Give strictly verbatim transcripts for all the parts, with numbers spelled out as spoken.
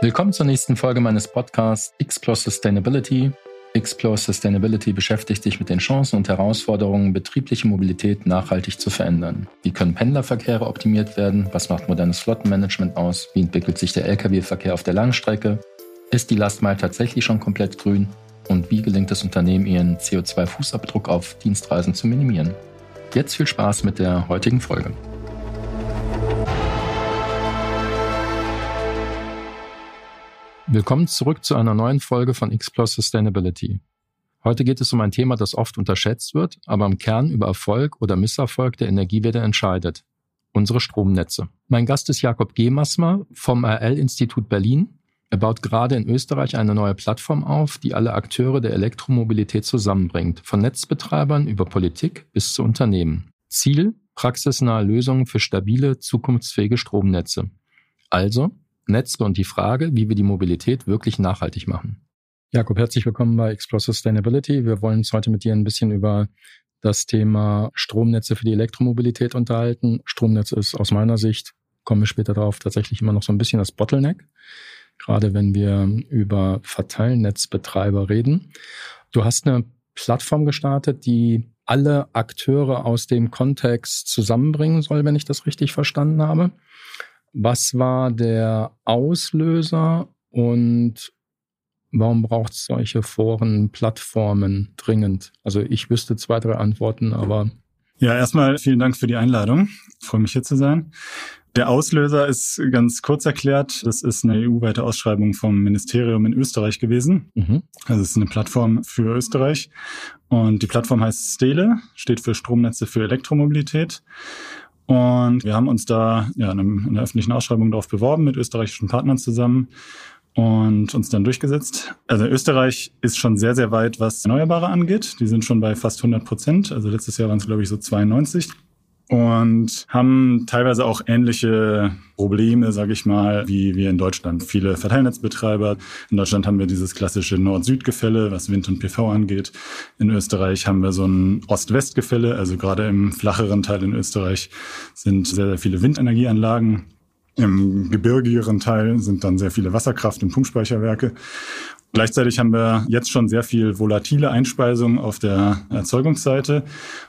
Willkommen zur nächsten Folge meines Podcasts Explore Sustainability. Explore Sustainability beschäftigt sich mit den Chancen und Herausforderungen, betriebliche Mobilität nachhaltig zu verändern. Wie können Pendlerverkehre optimiert werden? Was macht modernes Flottenmanagement aus? Wie entwickelt sich der L K W-Verkehr auf der Langstrecke? Ist die Last Mile tatsächlich schon komplett grün? Und wie gelingt es Unternehmen, ihren C O zwei Fußabdruck auf Dienstreisen zu minimieren? Jetzt viel Spaß mit der heutigen Folge. Willkommen zurück zu einer neuen Folge von Explore Sustainability. Heute geht es um ein Thema, das oft unterschätzt wird, aber im Kern über Erfolg oder Misserfolg der Energiewende entscheidet: unsere Stromnetze. Mein Gast ist Jakob Gemasmer vom R L-Institut Berlin. Er baut gerade in Österreich eine neue Plattform auf, die alle Akteure der Elektromobilität zusammenbringt, von Netzbetreibern über Politik bis zu Unternehmen. Ziel: praxisnahe Lösungen für stabile, zukunftsfähige Stromnetze. Also Netze und die Frage, wie wir die Mobilität wirklich nachhaltig machen. Jakob, herzlich willkommen bei Explore Sustainability. Wir wollen uns heute mit dir ein bisschen über das Thema Stromnetze für die Elektromobilität unterhalten. Stromnetz ist aus meiner Sicht, kommen wir später drauf, tatsächlich immer noch so ein bisschen das Bottleneck, gerade wenn wir über Verteilnetzbetreiber reden. Du hast eine Plattform gestartet, die alle Akteure aus dem Kontext zusammenbringen soll, wenn ich das richtig verstanden habe. Was war der Auslöser und warum braucht es solche Foren, Plattformen dringend? Also ich wüsste zwei, drei Antworten, aber... Ja, erstmal vielen Dank für die Einladung. Ich freue mich, hier zu sein. Der Auslöser ist ganz kurz erklärt. Das ist eine E U-weite Ausschreibung vom Ministerium in Österreich gewesen. Mhm. Also es ist eine Plattform für Österreich. Und die Plattform heißt STELE, steht für Stromnetze für Elektromobilität. Und wir haben uns da ja in, einem, in einer öffentlichen Ausschreibung darauf beworben mit österreichischen Partnern zusammen und uns dann durchgesetzt. Also Österreich ist schon sehr, sehr weit, was Erneuerbare angeht. Die sind schon bei fast hundert Prozent. Also letztes Jahr waren es, glaube ich, so zweiundneunzig. Und haben teilweise auch ähnliche Probleme, sage ich mal, wie wir in Deutschland. Viele Verteilnetzbetreiber. In Deutschland haben wir dieses klassische Nord-Süd-Gefälle, was Wind und P V angeht. In Österreich haben wir so ein Ost-West-Gefälle. Also gerade im flacheren Teil in Österreich sind sehr, sehr viele Windenergieanlagen. Im gebirgigeren Teil sind dann sehr viele Wasserkraft- und Pumpspeicherwerke. Gleichzeitig haben wir jetzt schon sehr viel volatile Einspeisung auf der Erzeugungsseite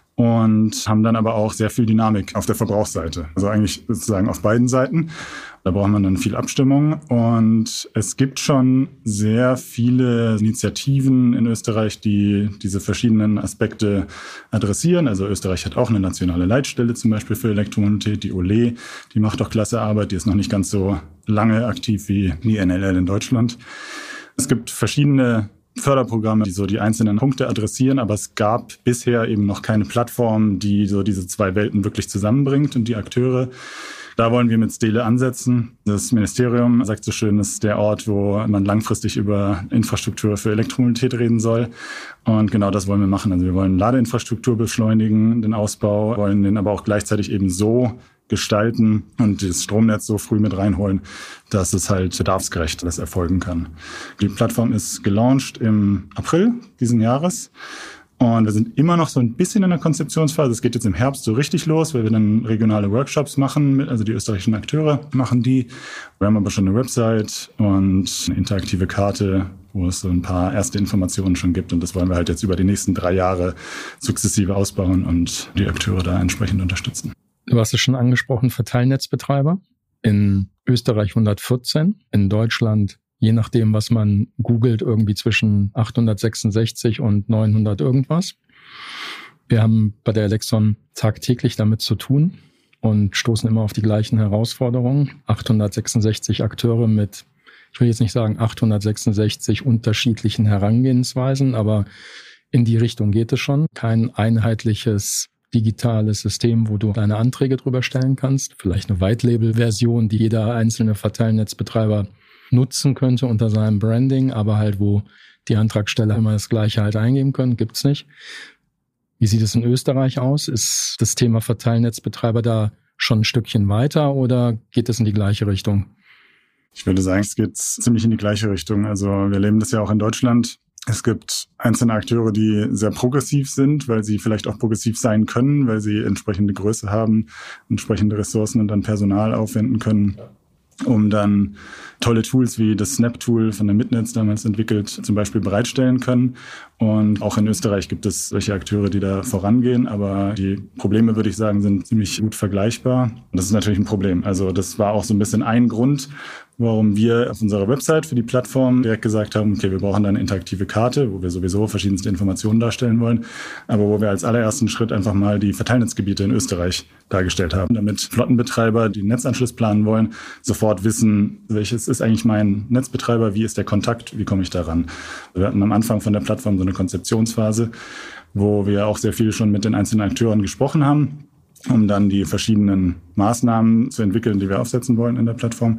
und haben dann aber auch sehr viel Dynamik auf der Verbrauchsseite. Also eigentlich sozusagen auf beiden Seiten. Da braucht man dann viel Abstimmung. Und es gibt schon sehr viele Initiativen in Österreich, die diese verschiedenen Aspekte adressieren. Also Österreich hat auch eine nationale Leitstelle zum Beispiel für Elektromobilität, die O L E. Die macht auch klasse Arbeit. Die ist noch nicht ganz so lange aktiv wie die N L L in Deutschland. Es gibt verschiedene Förderprogramme, die so die einzelnen Punkte adressieren, aber es gab bisher eben noch keine Plattform, die so diese zwei Welten wirklich zusammenbringt und die Akteure. Da wollen wir mit STELE ansetzen. Das Ministerium sagt so schön, das ist der Ort, wo man langfristig über Infrastruktur für Elektromobilität reden soll. Und genau das wollen wir machen. Also wir wollen Ladeinfrastruktur beschleunigen, den Ausbau, wollen den aber auch gleichzeitig eben so gestalten und das Stromnetz so früh mit reinholen, dass es halt bedarfsgerecht das erfolgen kann. Die Plattform ist gelauncht im April diesen Jahres und wir sind immer noch so ein bisschen in der Konzeptionsphase. Es geht jetzt im Herbst so richtig los, weil wir dann regionale Workshops machen, also die österreichischen Akteure machen die. Wir haben aber schon eine Website und eine interaktive Karte, wo es so ein paar erste Informationen schon gibt und das wollen wir halt jetzt über die nächsten drei Jahre sukzessive ausbauen und die Akteure da entsprechend unterstützen. Du hast es schon angesprochen, Verteilnetzbetreiber. In Österreich hundertvierzehn, in Deutschland, je nachdem, was man googelt, irgendwie zwischen achthundertsechsundsechzig und neunhundert irgendwas. Wir haben bei der Elexon tagtäglich damit zu tun und stoßen immer auf die gleichen Herausforderungen. achthundertsechsundsechzig Akteure mit, ich will jetzt nicht sagen achthundertsechsundsechzig unterschiedlichen Herangehensweisen, aber in die Richtung geht es schon. Kein einheitliches digitales System, wo du deine Anträge drüber stellen kannst. Vielleicht eine White-Label-Version, die jeder einzelne Verteilnetzbetreiber nutzen könnte unter seinem Branding, aber halt, wo die Antragsteller immer das Gleiche halt eingeben können, gibt's nicht. Wie sieht es in Österreich aus? Ist das Thema Verteilnetzbetreiber da schon ein Stückchen weiter oder geht es in die gleiche Richtung? Ich würde sagen, es geht ziemlich in die gleiche Richtung. Also wir erleben das ja auch in Deutschland. Es gibt einzelne Akteure, die sehr progressiv sind, weil sie vielleicht auch progressiv sein können, weil sie entsprechende Größe haben, entsprechende Ressourcen und dann Personal aufwenden können. um dann tolle Tools wie das Snap-Tool von der Mitnetz damals entwickelt, zum Beispiel bereitstellen können. Und auch in Österreich gibt es solche Akteure, die da vorangehen. Aber die Probleme, würde ich sagen, sind ziemlich gut vergleichbar. Und das ist natürlich ein Problem. Also das war auch so ein bisschen ein Grund, warum wir auf unserer Website für die Plattform direkt gesagt haben, okay, wir brauchen da eine interaktive Karte, wo wir sowieso verschiedenste Informationen darstellen wollen, aber wo wir als allerersten Schritt einfach mal die Verteilnetzgebiete in Österreich dargestellt haben, damit Flottenbetreiber, die einen Netzanschluss planen wollen, sofort wissen, welches ist eigentlich mein Netzbetreiber, wie ist der Kontakt, wie komme ich da ran. Wir hatten am Anfang von der Plattform so eine Konzeptionsphase, wo wir auch sehr viel schon mit den einzelnen Akteuren gesprochen haben, um dann die verschiedenen Maßnahmen zu entwickeln, die wir aufsetzen wollen in der Plattform.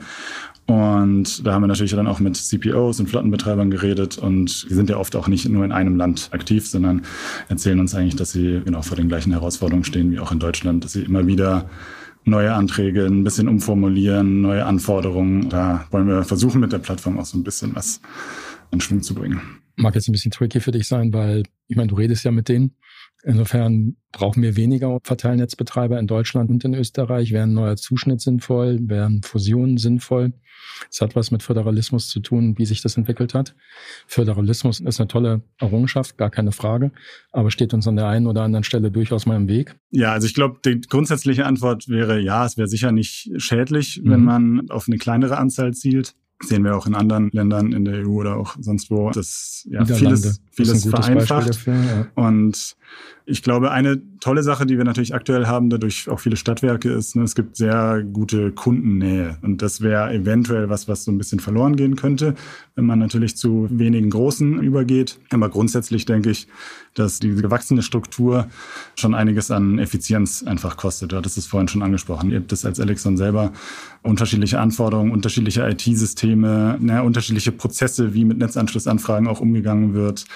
Und da haben wir natürlich dann auch mit C P Os und Flottenbetreibern geredet. Und die sind ja oft auch nicht nur in einem Land aktiv, sondern erzählen uns eigentlich, dass sie genau vor den gleichen Herausforderungen stehen wie auch in Deutschland, dass sie immer wieder neue Anträge ein bisschen umformulieren, neue Anforderungen. Da wollen wir versuchen, mit der Plattform auch so ein bisschen was in Schwung zu bringen. Mag jetzt ein bisschen tricky für dich sein, weil, ich meine, du redest ja mit denen. Insofern brauchen wir weniger Verteilnetzbetreiber in Deutschland und in Österreich. Wäre ein neuer Zuschnitt sinnvoll? Wären Fusionen sinnvoll? Es hat was mit Föderalismus zu tun, wie sich das entwickelt hat. Föderalismus ist eine tolle Errungenschaft, gar keine Frage, aber steht uns an der einen oder anderen Stelle durchaus mal im Weg. Ja, also ich glaube, die grundsätzliche Antwort wäre ja, es wäre sicher nicht schädlich, mhm. wenn man auf eine kleinere Anzahl zielt. Das sehen wir auch in anderen Ländern in der E U oder auch sonst wo, dass ja, vieles, vieles vereinfacht. Dafür, ja. Und ich glaube, eine tolle Sache, die wir natürlich aktuell haben, dadurch auch viele Stadtwerke, ist, ne, es gibt sehr gute Kundennähe. Und das wäre eventuell was, was so ein bisschen verloren gehen könnte, wenn man natürlich zu wenigen Großen übergeht. Aber grundsätzlich denke ich, dass die gewachsene Struktur schon einiges an Effizienz einfach kostet. Du hattest es vorhin schon angesprochen. Ihr habt das als Elexon selber unterschiedliche Anforderungen, unterschiedliche I T-Systeme, ne, unterschiedliche Prozesse, wie mit Netzanschlussanfragen auch umgegangen wird.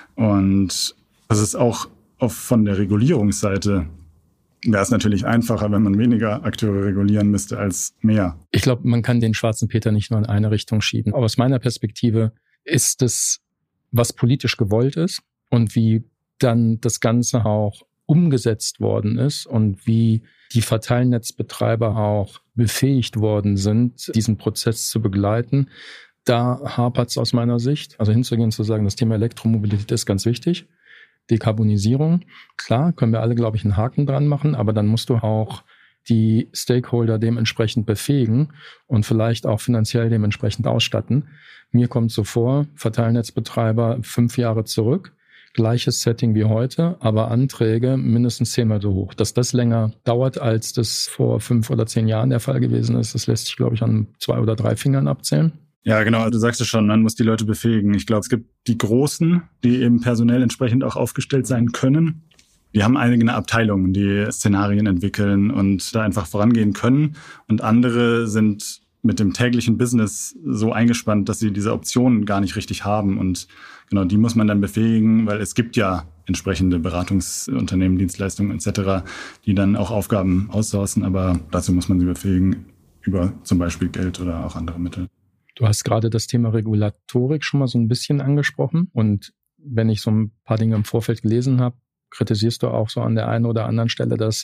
Und das ist auch auf, von der Regulierungsseite wäre es natürlich einfacher, wenn man weniger Akteure regulieren müsste als mehr. Ich glaube, man kann den schwarzen Peter nicht nur in eine Richtung schieben. Aber aus meiner Perspektive ist es, was politisch gewollt ist und wie dann das Ganze auch umgesetzt worden ist und wie die Verteilnetzbetreiber auch befähigt worden sind, diesen Prozess zu begleiten. Da hapert es aus meiner Sicht. Also hinzugehen, zu sagen, das Thema Elektromobilität ist ganz wichtig. Dekarbonisierung, klar, können wir alle, glaube ich, einen Haken dran machen, aber dann musst du auch die Stakeholder dementsprechend befähigen und vielleicht auch finanziell dementsprechend ausstatten. Mir kommt so vor, Verteilnetzbetreiber fünf Jahre zurück, gleiches Setting wie heute, aber Anträge mindestens zehnmal so hoch. Dass das länger dauert, als das vor fünf oder zehn Jahren der Fall gewesen ist, das lässt sich, glaube ich, an zwei oder drei Fingern abzählen. Ja, genau. Du sagst es schon, man muss die Leute befähigen. Ich glaube, es gibt die Großen, die eben personell entsprechend auch aufgestellt sein können. Die haben eigene Abteilungen, die Szenarien entwickeln und da einfach vorangehen können. Und andere sind mit dem täglichen Business so eingespannt, dass sie diese Optionen gar nicht richtig haben. Und genau, die muss man dann befähigen, weil es gibt ja entsprechende Beratungsunternehmen, Dienstleistungen et cetera, die dann auch Aufgaben outsourcen. Aber dazu muss man sie befähigen über zum Beispiel Geld oder auch andere Mittel. Du hast gerade das Thema Regulatorik schon mal so ein bisschen angesprochen. Und wenn ich so ein paar Dinge im Vorfeld gelesen habe, kritisierst du auch so an der einen oder anderen Stelle, dass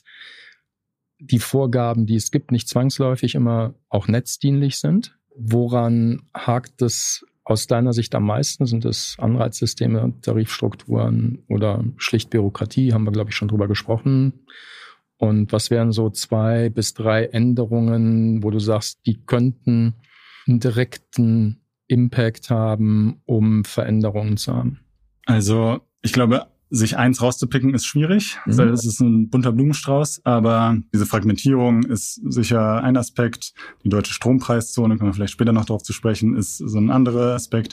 die Vorgaben, die es gibt, nicht zwangsläufig immer auch netzdienlich sind. Woran hakt es aus deiner Sicht am meisten? Sind es Anreizsysteme, Tarifstrukturen oder schlicht Bürokratie? Haben wir, glaube ich, schon drüber gesprochen. Und was wären so zwei bis drei Änderungen, wo du sagst, die könnten einen direkten Impact haben, um Veränderungen zu haben? Also ich glaube, sich eins rauszupicken ist schwierig, mhm. weil es ist ein bunter Blumenstrauß, aber diese Fragmentierung ist sicher ein Aspekt. Die deutsche Strompreiszone, kommen wir vielleicht später noch darauf zu sprechen, ist so ein anderer Aspekt.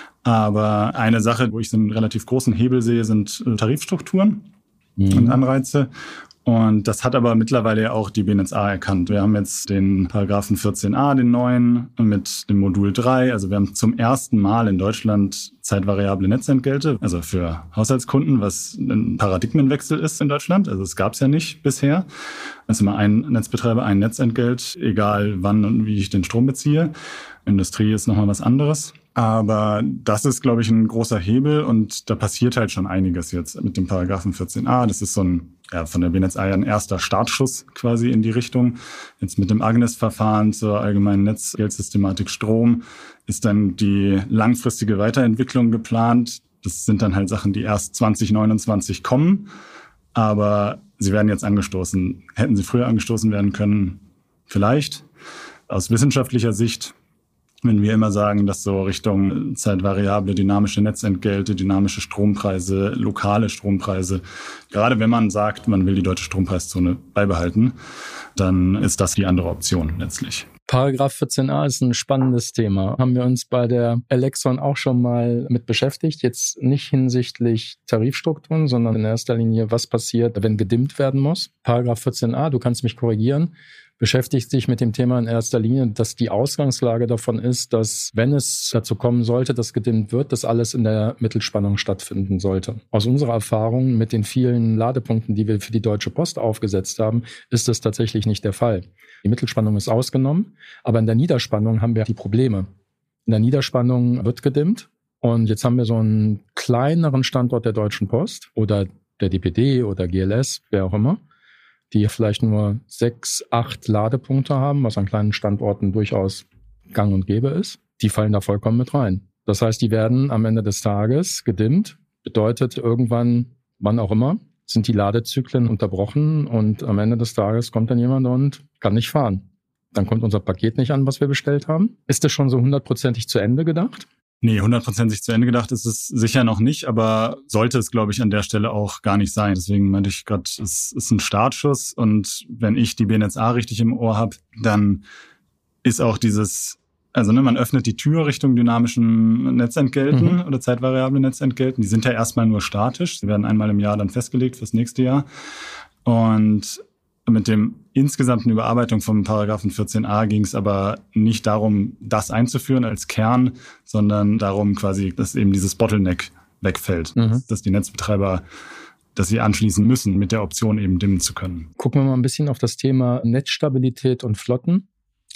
Aber eine Sache, wo ich so einen relativ großen Hebel sehe, sind Tarifstrukturen mhm. und Anreize. Und das hat aber mittlerweile ja auch die B N etzA erkannt. Wir haben jetzt den Paragraphen vierzehn a, den neuen, mit dem Modul drei. Also wir haben zum ersten Mal in Deutschland zeitvariable Netzentgelte, also für Haushaltskunden, was ein Paradigmenwechsel ist in Deutschland. Also es gab es ja nicht bisher. Es ist immer ein Netzbetreiber, ein Netzentgelt, egal wann und wie ich den Strom beziehe. Industrie ist nochmal was anderes. Aber das ist, glaube ich, ein großer Hebel und da passiert halt schon einiges jetzt mit dem Paragraphen vierzehn a. Das ist so ein, ja, von der B N E T Z A ja ein erster Startschuss quasi in die Richtung. Jetzt mit dem Agnes-Verfahren zur allgemeinen Netzgeldsystematik Strom ist dann die langfristige Weiterentwicklung geplant. Das sind dann halt Sachen, die erst zwanzig neunundzwanzig kommen, aber sie werden jetzt angestoßen. Hätten sie früher angestoßen werden können? Vielleicht. Aus wissenschaftlicher Sicht, wenn wir immer sagen, dass so Richtung zeitvariable, dynamische Netzentgelte, dynamische Strompreise, lokale Strompreise, gerade wenn man sagt, man will die deutsche Strompreiszone beibehalten, dann ist das die andere Option letztlich. Paragraph vierzehn a ist ein spannendes Thema. Haben wir uns bei der Elexon auch schon mal mit beschäftigt. Jetzt nicht hinsichtlich Tarifstrukturen, sondern in erster Linie, was passiert, wenn gedimmt werden muss. Paragraph vierzehn a, du kannst mich korrigieren, beschäftigt sich mit dem Thema in erster Linie, dass die Ausgangslage davon ist, dass, wenn es dazu kommen sollte, dass gedimmt wird, dass alles in der Mittelspannung stattfinden sollte. Aus unserer Erfahrung mit den vielen Ladepunkten, die wir für die Deutsche Post aufgesetzt haben, ist das tatsächlich nicht der Fall. Die Mittelspannung ist ausgenommen, aber in der Niederspannung haben wir die Probleme. In der Niederspannung wird gedimmt und jetzt haben wir so einen kleineren Standort der Deutschen Post oder der D P D oder G L S, wer auch immer, die vielleicht nur sechs, acht Ladepunkte haben, was an kleinen Standorten durchaus gang und gäbe ist. Die fallen da vollkommen mit rein. Das heißt, die werden am Ende des Tages gedimmt. Bedeutet irgendwann, wann auch immer, sind die Ladezyklen unterbrochen und am Ende des Tages kommt dann jemand und kann nicht fahren. Dann kommt unser Paket nicht an, was wir bestellt haben. Ist das schon so hundertprozentig zu Ende gedacht? Nee, hundertprozentig zu Ende gedacht ist es sicher noch nicht, aber sollte es, glaube ich, an der Stelle auch gar nicht sein. Deswegen meinte ich gerade, es ist ein Startschuss und wenn ich die B N E T Z A richtig im Ohr habe, dann ist auch dieses, also ne, man öffnet die Tür Richtung dynamischen Netzentgelten mhm. oder zeitvariablen Netzentgelten. Die sind ja erstmal nur statisch. Sie werden einmal im Jahr dann festgelegt fürs nächste Jahr. Und mit dem insgesamten Überarbeitung vom Paragraphen vierzehn a ging es aber nicht darum, das einzuführen als Kern, sondern darum quasi, dass eben dieses Bottleneck wegfällt, mhm. dass die Netzbetreiber, dass sie anschließen müssen, mit der Option eben dimmen zu können. Gucken wir mal ein bisschen auf das Thema Netzstabilität und Flotten.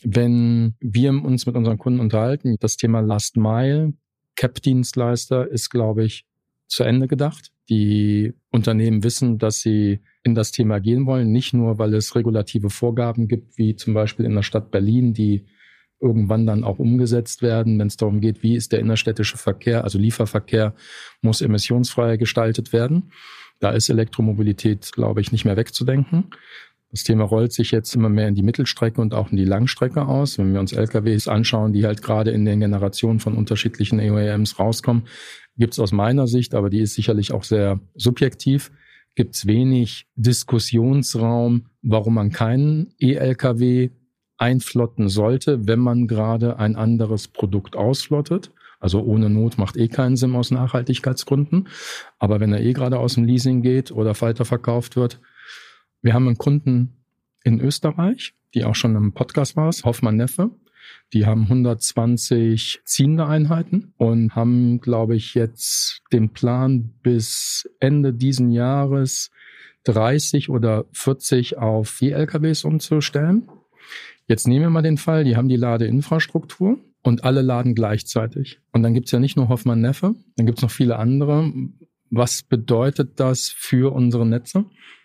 Wenn wir uns mit unseren Kunden unterhalten, das Thema Last Mile, C A P-Dienstleister ist, glaube ich, zu Ende gedacht. Die Unternehmen wissen, dass sie in das Thema gehen wollen, nicht nur, weil es regulative Vorgaben gibt, wie zum Beispiel in der Stadt Berlin, die irgendwann dann auch umgesetzt werden, wenn es darum geht, wie ist der innerstädtische Verkehr, also Lieferverkehr muss emissionsfrei gestaltet werden. Da ist Elektromobilität, glaube ich, nicht mehr wegzudenken. Das Thema rollt sich jetzt immer mehr in die Mittelstrecke und auch in die Langstrecke aus. Wenn wir uns L K Ws anschauen, die halt gerade in den Generationen von unterschiedlichen O E Ms rauskommen, gibt es aus meiner Sicht, aber die ist sicherlich auch sehr subjektiv, gibt es wenig Diskussionsraum, warum man keinen E-L K W einflotten sollte, wenn man gerade ein anderes Produkt ausflottet. Also ohne Not macht eh keinen Sinn aus Nachhaltigkeitsgründen. Aber wenn er eh gerade aus dem Leasing geht oder weiterverkauft wird. Wir haben einen Kunden in Österreich, die auch schon im Podcast war, Hoffmann Neffe. Die haben hundertzwanzig ziehende Einheiten und haben, glaube ich, jetzt den Plan, bis Ende diesen Jahres dreißig oder vierzig auf E-L K Ws umzustellen. Jetzt nehmen wir mal den Fall, die haben die Ladeinfrastruktur und alle laden gleichzeitig. Und dann gibt's ja nicht nur Hoffmann Neffe, dann gibt's noch viele andere. Was bedeutet das für unsere Netze?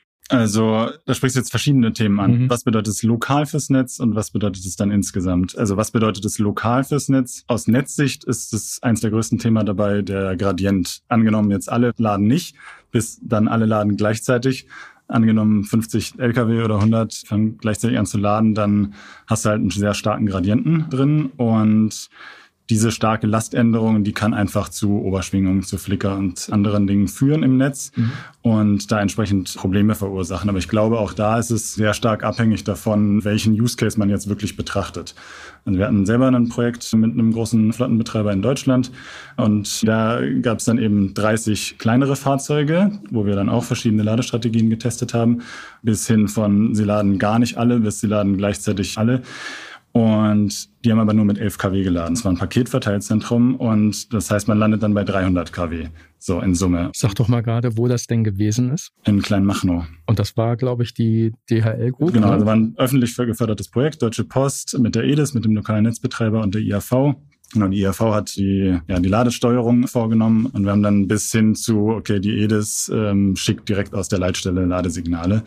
Also da sprichst du jetzt verschiedene Themen an. Mhm. Was bedeutet es lokal fürs Netz und was bedeutet es dann insgesamt? Also was bedeutet es lokal fürs Netz? Aus Netzsicht ist es eins der größten Themen dabei, der Gradient. Angenommen jetzt alle laden nicht, bis dann alle laden gleichzeitig. Angenommen fünfzig L K W oder hundert fangen gleichzeitig an zu laden, dann hast du halt einen sehr starken Gradienten drin und diese starke Laständerung, die kann einfach zu Oberschwingungen, zu Flicker und anderen Dingen führen im Netz mhm. und da entsprechend Probleme verursachen. Aber ich glaube, auch da ist es sehr stark abhängig davon, welchen Use Case man jetzt wirklich betrachtet. Also wir hatten selber ein Projekt mit einem großen Flottenbetreiber in Deutschland und da gab es dann eben dreißig kleinere Fahrzeuge, wo wir dann auch verschiedene Ladestrategien getestet haben, bis hin von sie laden gar nicht alle, bis sie laden gleichzeitig alle. Und die haben aber nur mit elf Kilowatt geladen. Es war ein Paketverteilzentrum und das heißt, man landet dann bei dreihundert Kilowatt, so in Summe. Sag doch mal gerade, wo das denn gewesen ist. In Kleinmachnow. Und das war, glaube ich, die D H L Group? Genau, also war ein öffentlich gefördertes Projekt, Deutsche Post mit der E D I S, mit dem lokalen Netzbetreiber und der I A V. Genau, die I A V hat die, ja, die Ladesteuerung vorgenommen und wir haben dann bis hin zu, okay, die E D I S ähm, schickt direkt aus der Leitstelle Ladesignale.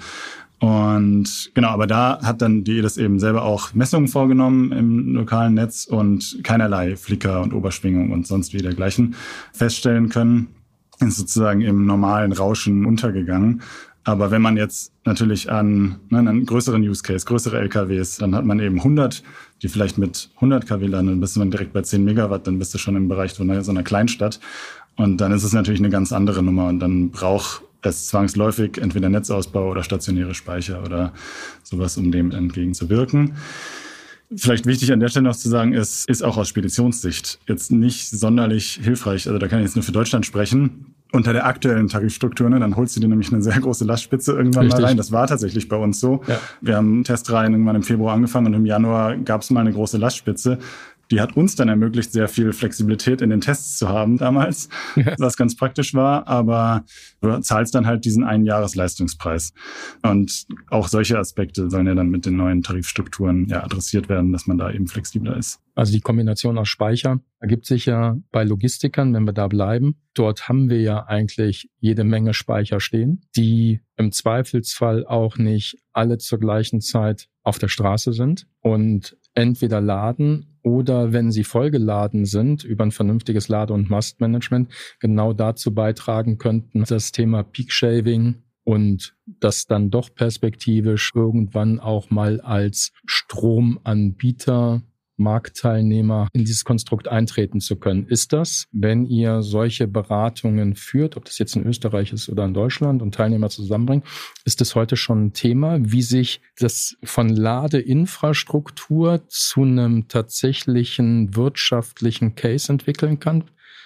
Und genau, aber da hat dann die E D I S eben selber auch Messungen vorgenommen im lokalen Netz und keinerlei Flicker und Oberschwingung und sonst wie dergleichen feststellen können. Ist sozusagen im normalen Rauschen untergegangen. Aber wenn man jetzt natürlich an ne, einen größeren Use Case, größere L K Ws, dann hat man eben hundert, die vielleicht mit hundert Kilowatt landen, dann bist du direkt bei zehn Megawatt, dann bist du schon im Bereich von so einer Kleinstadt. Und dann ist es natürlich eine ganz andere Nummer und dann braucht es zwangsläufig entweder Netzausbau oder stationäre Speicher oder sowas, um dem entgegenzuwirken. Vielleicht wichtig an der Stelle noch zu sagen, ist, ist auch aus Speditionssicht jetzt nicht sonderlich hilfreich. Also da kann ich jetzt nur für Deutschland sprechen. Unter der aktuellen Tarifstruktur, ne, dann holst du dir nämlich eine sehr große Lastspitze irgendwann Richtig. mal rein. Das war tatsächlich bei uns so. Ja. Wir haben Testreihen irgendwann im Februar angefangen und im Januar gab es mal eine große Lastspitze. Die hat uns dann ermöglicht, sehr viel Flexibilität in den Tests zu haben damals, ja. was ganz praktisch war. Aber du zahlst dann halt diesen Einjahresleistungspreis. Und auch solche Aspekte sollen ja dann mit den neuen Tarifstrukturen ja adressiert werden, dass man da eben flexibler ist. Also die Kombination aus Speicher ergibt sich ja bei Logistikern, wenn wir da bleiben. Dort haben wir ja eigentlich jede Menge Speicher stehen, die im Zweifelsfall auch nicht alle zur gleichen Zeit auf der Straße sind und entweder laden oder wenn sie vollgeladen sind, über ein vernünftiges Lade- und Mastmanagement genau dazu beitragen könnten, das Thema Peak Shaving und das dann doch perspektivisch irgendwann auch mal als Stromanbieter, Marktteilnehmer in dieses Konstrukt eintreten zu können. Ist das, wenn ihr solche Beratungen führt, ob das jetzt in Österreich ist oder in Deutschland und Teilnehmer zusammenbringt, ist das heute schon ein Thema, wie sich das von Ladeinfrastruktur zu einem tatsächlichen wirtschaftlichen Case entwickeln kann?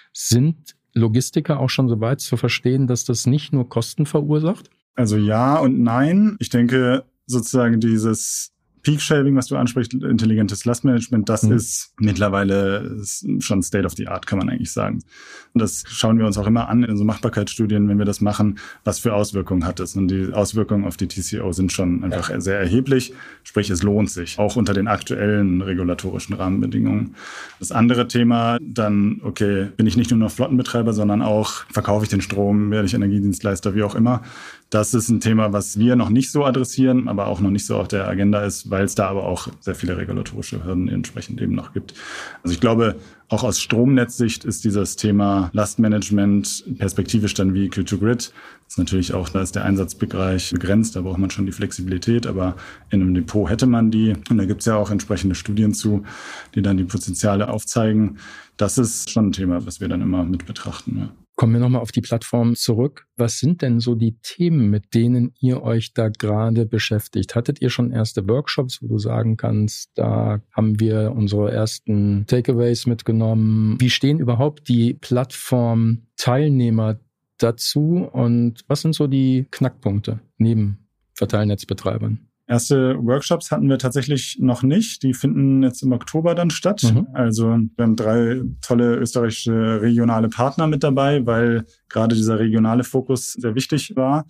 Sind Logistiker auch schon so weit zu verstehen, dass das nicht nur Kosten verursacht? Also ja und nein. Ich denke sozusagen dieses Peak Shaving, was du ansprichst, intelligentes Lastmanagement, das mhm. ist mittlerweile schon State of the Art, kann man eigentlich sagen. Und das schauen wir uns auch immer an in so Machbarkeitsstudien, wenn wir das machen, was für Auswirkungen hat es. Und die Auswirkungen auf die T C O sind schon einfach ja. sehr erheblich. Sprich, es lohnt sich, auch unter den aktuellen regulatorischen Rahmenbedingungen. Das andere Thema dann, okay, bin ich nicht nur noch Flottenbetreiber, sondern auch verkaufe ich den Strom, werde ich Energiedienstleister, wie auch immer. Das ist ein Thema, was wir noch nicht so adressieren, aber auch noch nicht so auf der Agenda ist, weil es da aber auch sehr viele regulatorische Hürden entsprechend eben noch gibt. Also ich glaube, auch aus Stromnetzsicht ist dieses Thema Lastmanagement perspektivisch dann Vehicle to Grid. Das ist natürlich auch, da ist der Einsatzbereich begrenzt, da braucht man schon die Flexibilität, aber in einem Depot hätte man die. Und da gibt es ja auch entsprechende Studien zu, die dann die Potenziale aufzeigen. Das ist schon ein Thema, was wir dann immer mit betrachten. Ja. Kommen wir nochmal auf die Plattform zurück. Was sind denn so die Themen, mit denen ihr euch da gerade beschäftigt? Hattet ihr schon erste Workshops, wo du sagen kannst, da haben wir unsere ersten Takeaways mitgenommen? Wie stehen überhaupt die Plattform-Teilnehmer dazu und was sind so die Knackpunkte neben Verteilnetzbetreibern? Erste Workshops hatten wir tatsächlich noch nicht. Die finden jetzt im Oktober dann statt. Mhm. Also wir haben drei tolle österreichische regionale Partner mit dabei, weil gerade dieser regionale Fokus sehr wichtig war.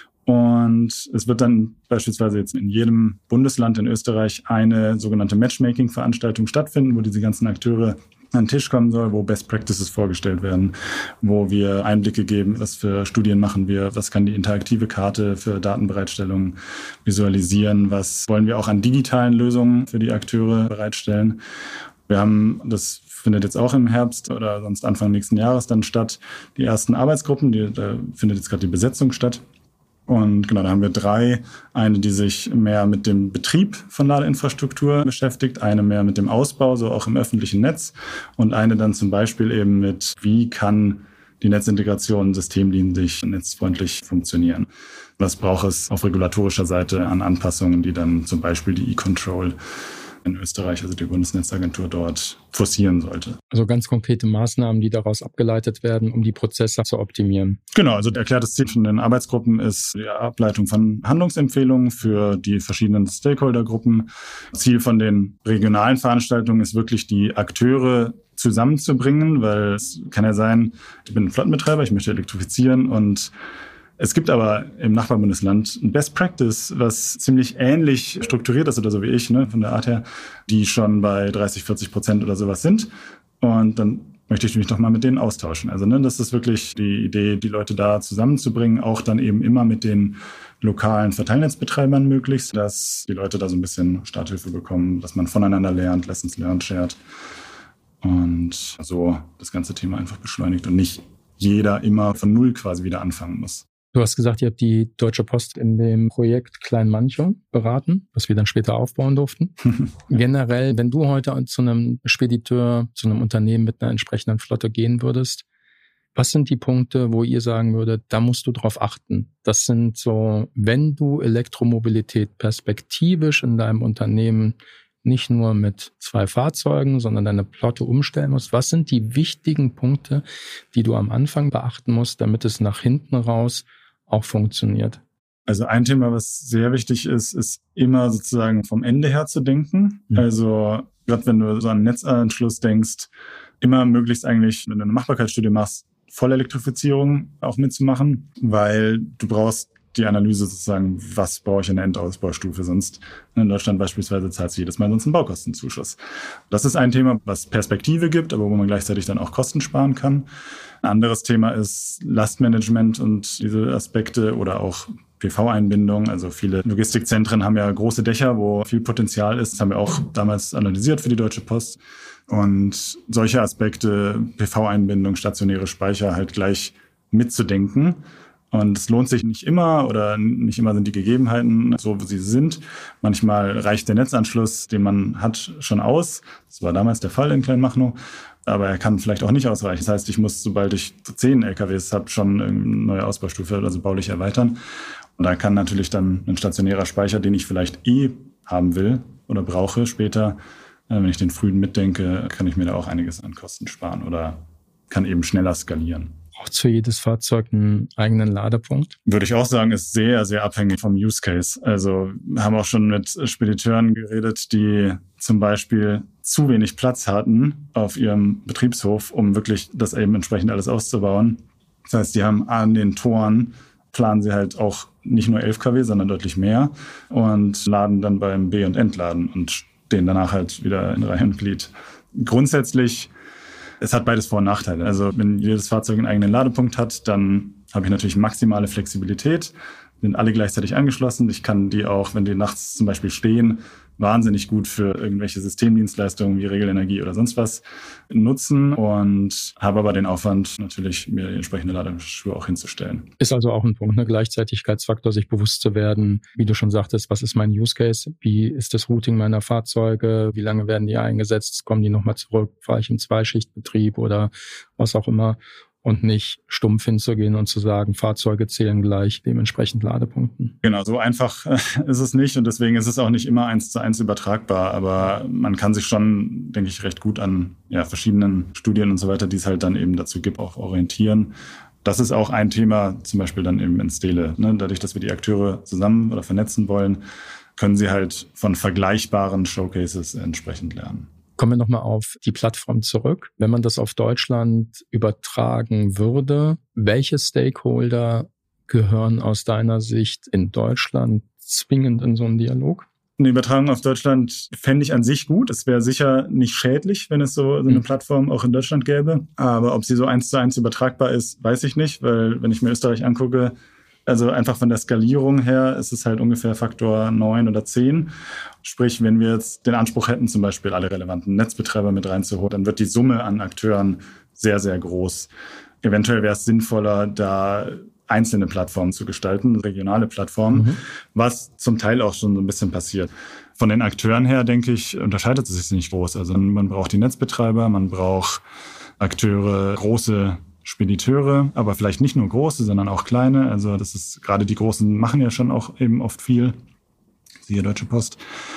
Und es wird dann beispielsweise jetzt in jedem Bundesland in Österreich eine sogenannte Matchmaking-Veranstaltung stattfinden, wo diese ganzen Akteure an den Tisch kommen soll, wo Best Practices vorgestellt werden, wo wir Einblicke geben, was für Studien machen wir, was kann die interaktive Karte für Datenbereitstellung visualisieren, was wollen wir auch an digitalen Lösungen für die Akteure bereitstellen. Wir haben, das findet jetzt auch im Herbst oder sonst Anfang nächsten Jahres dann statt, die ersten Arbeitsgruppen, die, da findet jetzt gerade die Besetzung statt. Und genau, da haben wir drei. Eine, die sich mehr mit dem Betrieb von Ladeinfrastruktur beschäftigt, eine mehr mit dem Ausbau, so auch im öffentlichen Netz und eine dann zum Beispiel eben mit, wie kann die Netzintegration systemdienlich, netzfreundlich funktionieren. Was braucht es auf regulatorischer Seite an Anpassungen, die dann zum Beispiel die E-Control in Österreich, also die Bundesnetzagentur dort forcieren sollte. Also ganz konkrete Maßnahmen, die daraus abgeleitet werden, um die Prozesse zu optimieren. Genau, also erklärtes Ziel von den Arbeitsgruppen ist die Ableitung von Handlungsempfehlungen für die verschiedenen Stakeholdergruppen. Ziel von den regionalen Veranstaltungen ist wirklich, die Akteure zusammenzubringen, weil es kann ja sein, ich bin ein Flottenbetreiber, ich möchte elektrifizieren und es gibt aber im Nachbarbundesland ein Best Practice, was ziemlich ähnlich strukturiert ist oder so wie ich, ne, von der Art her, die schon bei dreißig, vierzig Prozent oder sowas sind. Und dann möchte ich mich doch mal mit denen austauschen. Also ne, das ist wirklich die Idee, die Leute da zusammenzubringen, auch dann eben immer mit den lokalen Verteilnetzbetreibern möglichst, dass die Leute da so ein bisschen Starthilfe bekommen, dass man voneinander lernt, Lessons learned shared und so das ganze Thema einfach beschleunigt und nicht jeder immer von Null quasi wieder anfangen muss. Du hast gesagt, ihr habt die Deutsche Post in dem Projekt Kleinmanchow beraten, was wir dann später aufbauen durften. Generell, wenn du heute zu einem Spediteur, zu einem Unternehmen mit einer entsprechenden Flotte gehen würdest, was sind die Punkte, wo ihr sagen würdet, da musst du drauf achten? Das sind so, wenn du Elektromobilität perspektivisch in deinem Unternehmen nicht nur mit zwei Fahrzeugen, sondern deine Flotte umstellen musst. Was sind die wichtigen Punkte, die du am Anfang beachten musst, damit es nach hinten raus auch funktioniert? Also ein Thema, was sehr wichtig ist, ist immer sozusagen vom Ende her zu denken. Mhm. Also gerade wenn du so an einen Netzanschluss denkst, immer möglichst eigentlich, wenn du eine Machbarkeitsstudie machst, Vollelektrifizierung auch mitzumachen, weil du brauchst die Analyse sozusagen, was brauche ich in der Endausbaustufe sonst. In Deutschland beispielsweise zahlst du jedes Mal sonst einen Baukostenzuschuss. Das ist ein Thema, was Perspektive gibt, aber wo man gleichzeitig dann auch Kosten sparen kann. Ein anderes Thema ist Lastmanagement und diese Aspekte oder auch P V-Einbindung. Also viele Logistikzentren haben ja große Dächer, wo viel Potenzial ist. Das haben wir auch damals analysiert für die Deutsche Post. Und solche Aspekte, P V-Einbindung, stationäre Speicher halt gleich mitzudenken. Und es lohnt sich nicht immer oder nicht immer sind die Gegebenheiten so, wie sie sind. Manchmal reicht der Netzanschluss, den man hat, schon aus. Das war damals der Fall in Kleinmachnow. Aber er kann vielleicht auch nicht ausreichen. Das heißt, ich muss, sobald ich zehn L K Ws habe, schon eine neue Ausbaustufe, also baulich erweitern. Und da kann natürlich dann ein stationärer Speicher, den ich vielleicht eh haben will oder brauche später, wenn ich den frühen mitdenke, kann ich mir da auch einiges an Kosten sparen oder kann eben schneller skalieren. Braucht es für jedes Fahrzeug einen eigenen Ladepunkt? Würde ich auch sagen, ist sehr, sehr abhängig vom Use Case. Also wir haben auch schon mit Spediteuren geredet, die zum Beispiel zu wenig Platz hatten auf ihrem Betriebshof, um wirklich das eben entsprechend alles auszubauen. Das heißt, die haben an den Toren, planen sie halt auch nicht nur elf Kilowatt, sondern deutlich mehr und laden dann beim Be- und Entladen und stehen danach halt wieder in Reihe und Glied. Grundsätzlich, es hat beides Vor- und Nachteile. Also wenn jedes Fahrzeug einen eigenen Ladepunkt hat, dann habe ich natürlich maximale Flexibilität, sind alle gleichzeitig angeschlossen. Ich kann die auch, wenn die nachts zum Beispiel stehen, wahnsinnig gut für irgendwelche Systemdienstleistungen wie Regelenergie oder sonst was nutzen und habe aber den Aufwand, natürlich mir die entsprechende Ladeschuhe auch hinzustellen. Ist also auch ein Punkt, ne? Gleichzeitigkeitsfaktor, sich bewusst zu werden, wie du schon sagtest, was ist mein Use Case, wie ist das Routing meiner Fahrzeuge, wie lange werden die eingesetzt, kommen die nochmal zurück, fahre ich im Zweischichtbetrieb oder was auch immer. Und nicht stumpf hinzugehen und zu sagen, Fahrzeuge zählen gleich dementsprechend Ladepunkten. Genau, so einfach ist es nicht und deswegen ist es auch nicht immer eins zu eins übertragbar. Aber man kann sich schon, denke ich, recht gut an ja, verschiedenen Studien und so weiter, die es halt dann eben dazu gibt, auch orientieren. Das ist auch ein Thema, zum Beispiel dann eben in Stele. Ne? Dadurch, dass wir die Akteure zusammen oder vernetzen wollen, können sie halt von vergleichbaren Showcases entsprechend lernen. Kommen wir nochmal auf die Plattform zurück. Wenn man das auf Deutschland übertragen würde, welche Stakeholder gehören aus deiner Sicht in Deutschland zwingend in so einen Dialog? Eine Übertragung auf Deutschland fände ich an sich gut. Es wäre sicher nicht schädlich, wenn es so, so eine Plattform auch in Deutschland gäbe. Aber ob sie so eins zu eins übertragbar ist, weiß ich nicht. Weil wenn ich mir Österreich angucke, also einfach von der Skalierung her ist es halt ungefähr Faktor neun oder zehn. Sprich, wenn wir jetzt den Anspruch hätten, zum Beispiel alle relevanten Netzbetreiber mit reinzuholen, dann wird die Summe an Akteuren sehr, sehr groß. Eventuell wäre es sinnvoller, da einzelne Plattformen zu gestalten, regionale Plattformen, mhm. was zum Teil auch schon so ein bisschen passiert. Von den Akteuren her, denke ich, unterscheidet es sich nicht groß. Also man braucht die Netzbetreiber, man braucht Akteure, große Spediteure, aber vielleicht nicht nur große, sondern auch kleine. Also das ist gerade die Großen machen ja schon auch eben oft viel, siehe Deutsche Post.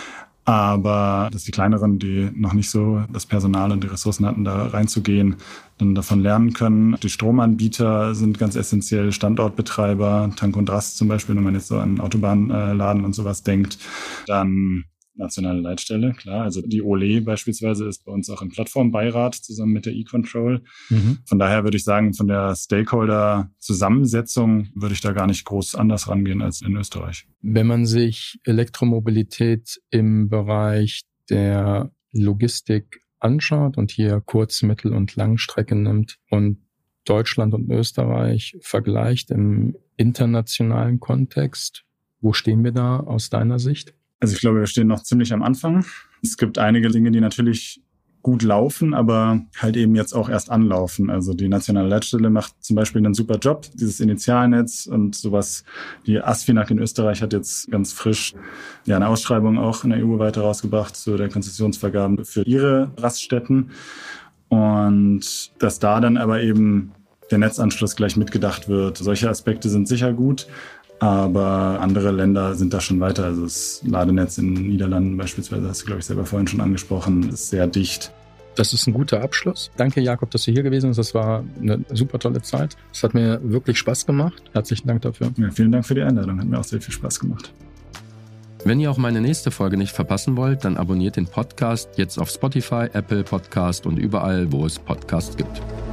Aber dass die kleineren, die noch nicht so das Personal und die Ressourcen hatten, da reinzugehen, dann davon lernen können. Die Stromanbieter sind ganz essentiell, Standortbetreiber, Tank und Rast zum Beispiel, wenn man jetzt so an Autobahnladen und sowas denkt. Dann nationale Leitstelle, klar. Also die O L E beispielsweise ist bei uns auch im Plattformbeirat zusammen mit der E-Control. Mhm. Von daher würde ich sagen, von der Stakeholder-Zusammensetzung würde ich da gar nicht groß anders rangehen als in Österreich. Wenn man sich Elektromobilität im Bereich der Logistik anschaut und hier Kurz-, Mittel- und Langstrecken nimmt und Deutschland und Österreich vergleicht im internationalen Kontext, wo stehen wir da aus deiner Sicht? Also ich glaube, wir stehen noch ziemlich am Anfang. Es gibt einige Dinge, die natürlich gut laufen, aber halt eben jetzt auch erst anlaufen. Also die nationale Leitstelle macht zum Beispiel einen super Job, dieses Initialnetz und sowas. Die ASFINAG in Österreich hat jetzt ganz frisch ja eine Ausschreibung auch in der E U weiter rausgebracht zu der Konzessionsvergabe für ihre Raststätten. Und dass da dann aber eben der Netzanschluss gleich mitgedacht wird. Solche Aspekte sind sicher gut. Aber andere Länder sind da schon weiter. Also das Ladenetz in den Niederlanden beispielsweise, hast du, glaube ich, selber vorhin schon angesprochen, ist sehr dicht. Das ist ein guter Abschluss. Danke, Jakob, dass du hier gewesen bist. Das war eine super tolle Zeit. Es hat mir wirklich Spaß gemacht. Herzlichen Dank dafür. Ja, vielen Dank für die Einladung. Hat mir auch sehr viel Spaß gemacht. Wenn ihr auch meine nächste Folge nicht verpassen wollt, dann abonniert den Podcast jetzt auf Spotify, Apple Podcast und überall, wo es Podcasts gibt.